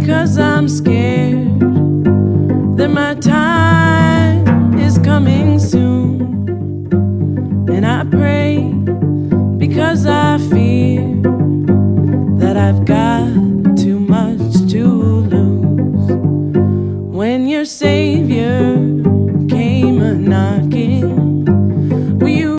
because I'm scared that my time is coming soon. And I pray because I fear that I've got too much to lose. When you're safe